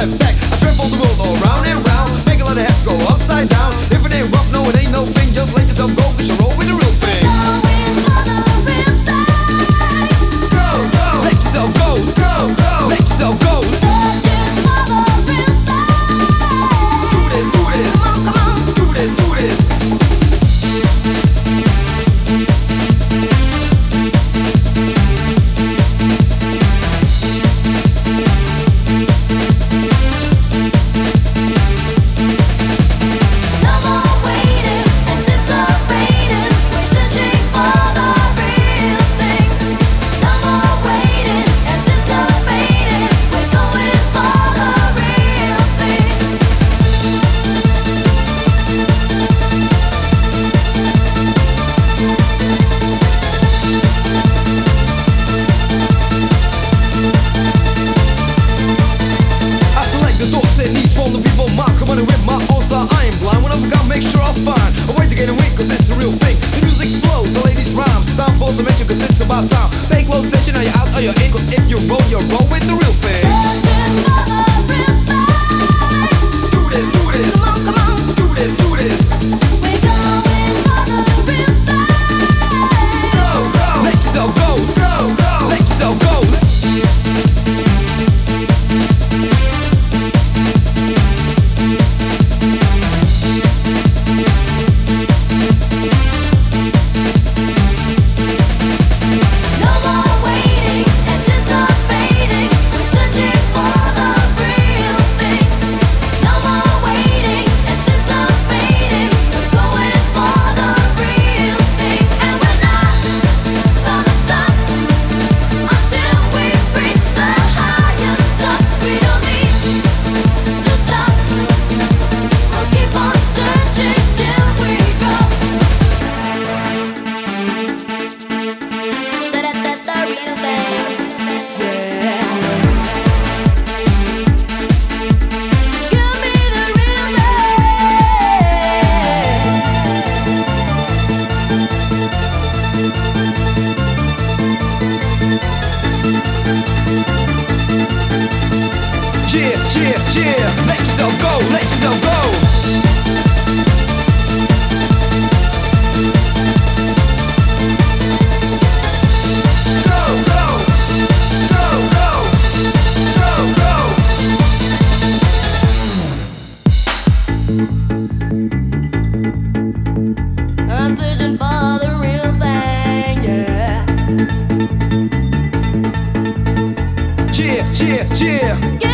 step back. I travel the world all round and round, make a lot of heads go upside down. If it ain't rough, no, it ain't no thing. Just let yourself go, 'cause you roll with the real thing. Going for the real thing. Go, go. Let yourself go, go, go. Let yourself go. Searching for the real thing. Do this, do this. Come on, Do this, do this. no more waiting, anticipating. We're searching for the real thing. No more waiting, anticipating. We're going for the real thing. I select the thoughts and needs from the people minds. Come on and with my own style. I ain't blind. When I forgot, make sure I find a way to get away, 'cause it's the real thing. The music flows, the ladies rhymes. Time for some mention, 'cause it's about time. Pay close attention, are you out or you're in? 'Cause if you roll with the real thing. Searching for the real thing. Do this, do this. Come on, Do this, do this. we're going for the real thing. Go, go. Let yourself go, go, go. Let yourself go. No more waiting, anticipating. We're searching for the real thing. No more waiting, anticipating. We're going for the real thing, and we're not gonna stop until we reach the highest top. We don't need to stop. We'll keep on searching till we go. That's the real thing. Yeah. Give me the real Yeah, yeah, yeah. Let yourself go, let yourself go. Go, go. Go, go. Go, go. I'm searching for the real thing, yeah. Yeah, yeah, yeah. Give